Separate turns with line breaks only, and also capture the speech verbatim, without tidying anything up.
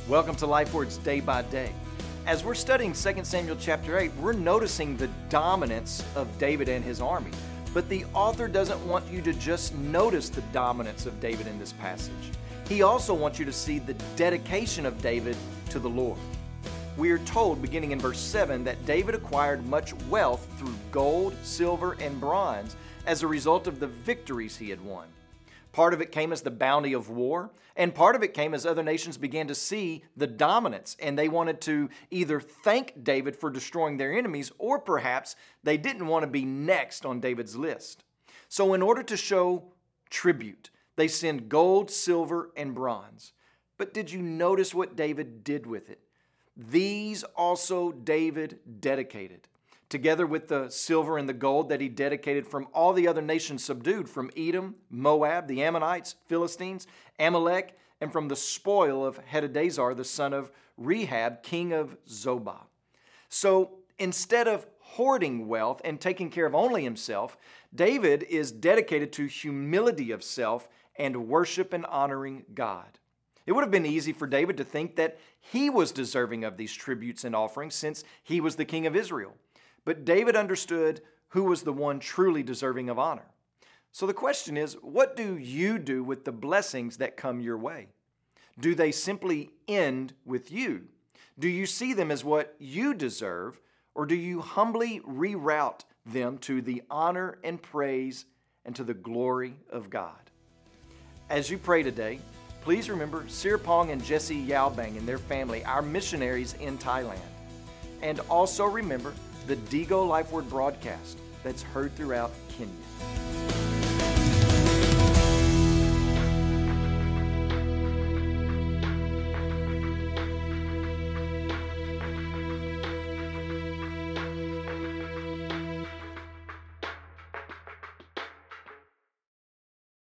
Welcome to Life Words Day by Day. As we're studying Second Samuel chapter eight, we're noticing the dominance of David and his army. But the author doesn't want you to just notice the dominance of David in this passage. He also wants you to see the dedication of David to the Lord. We are told, beginning in verse seven, that David acquired much wealth through gold, silver, and bronze as a result of the victories he had won. Part of it came as the bounty of war, and part of it came as other nations began to see the dominance, and they wanted to either thank David for destroying their enemies, or perhaps they didn't want to be next on David's list. So in order to show tribute, they sent gold, silver, and bronze. But did you notice what David did with it? These also David dedicated, together with the silver and the gold that he dedicated from all the other nations subdued, from Edom, Moab, the Ammonites, Philistines, Amalek, and from the spoil of Hadadezer, the son of Rehab, king of Zobah. So instead of hoarding wealth and taking care of only himself, David is dedicated to humility of self and worship and honoring God. It would have been easy for David to think that he was deserving of these tributes and offerings since he was the king of Israel. But David understood who was the one truly deserving of honor. So the question is, what do you do with the blessings that come your way? Do they simply end with you? Do you see them as what you deserve, or do you humbly reroute them to the honor and praise and to the glory of God? As you pray today, please remember Sirapong and Jesse Yaobang and their family, our missionaries in Thailand. And also remember the Digo Life Word broadcast that's heard throughout Kenya.